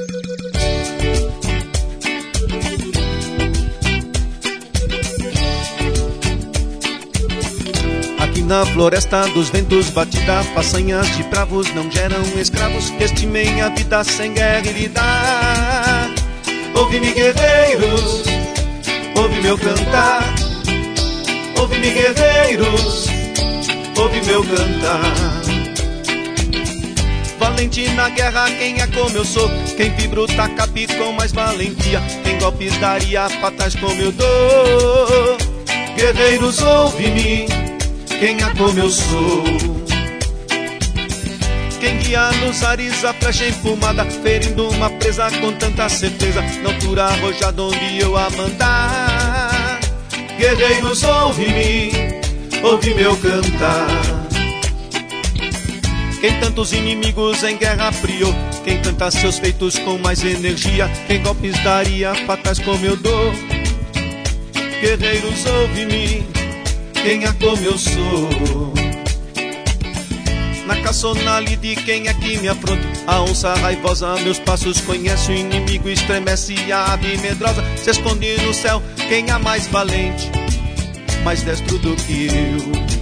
Aqui na floresta dos ventos batida, façanhas de bravos não geram escravos que estimem a vida sem guerra e lidar. Ouve-me, guerreiros, ouve meu cantar. Ouve-me, guerreiros, ouve meu cantar. Valente na guerra, quem é como eu sou, quem vibra o tacapi com mais valentia, quem golpes daria pra trás como eu dou. Guerreiros, ouve-me, quem é como eu sou, quem guia nos ares a flecha empumada, ferindo uma presa com tanta certeza, na altura arrojada onde eu a mandar. Guerreiros, ouve-me, ouve meu cantar. Quem tantos inimigos em guerra friou, quem canta seus feitos com mais energia, quem golpes daria pra trás como eu dou. Guerreiros, ouve-me, quem é como eu sou. Na caçonale de quem é que me afronta, a onça raivosa meus passos conhece, o inimigo estremece e a ave medrosa se esconde no céu. Quem é mais valente, mais destro do que eu?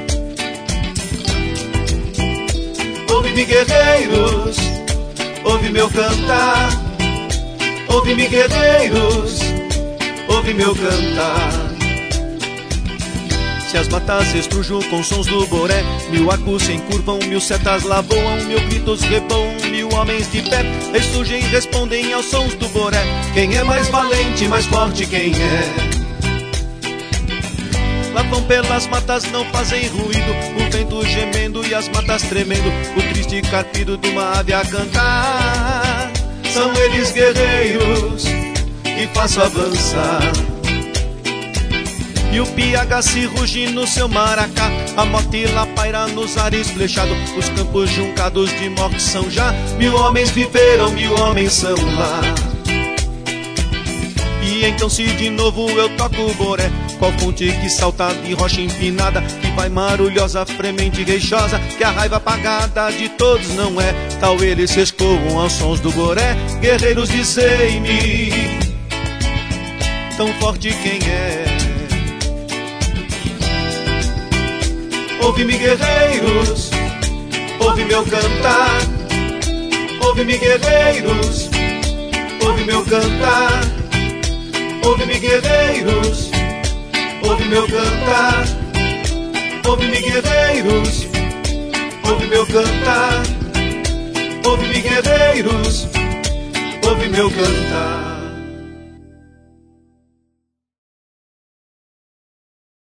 Ouve-me, guerreiros, ouve meu cantar. Ouve-me, guerreiros, ouve meu cantar. Se as matas estrujam com sons do boré, 1000 arcos se encurvam, 1000 setas lá voam, 1000 gritos reboam, 1000 homens de pé ressurgem e respondem aos sons do boré. Quem é mais valente, mais forte, quem é? Lá vão pelas matas, não fazem ruído, o vento gemendo e as matas tremendo, o triste carpido de uma ave a cantar. São eles guerreiros que faço avançar. E o piaga se ruge no seu maracá, a morte lá paira nos ares flechados, os campos juncados de morte são já. 1000 homens viveram, 1000 homens são lá. E então se de novo eu toco o boré, qual fonte que salta de rocha empinada, que vai marulhosa, fremente e queixosa, que a raiva apagada de todos não é, tal eles rescoam aos sons do boré. Guerreiros, dizei-me, tão forte quem é? Ouve-me, guerreiros, ouve meu cantar. Ouve-me, guerreiros, ouve meu cantar. Ouve-me, guerreiros, ouve meu cantar. Ouve-me, guerreiros, ouve meu cantar. Ouve-me, guerreiros, ouve meu cantar.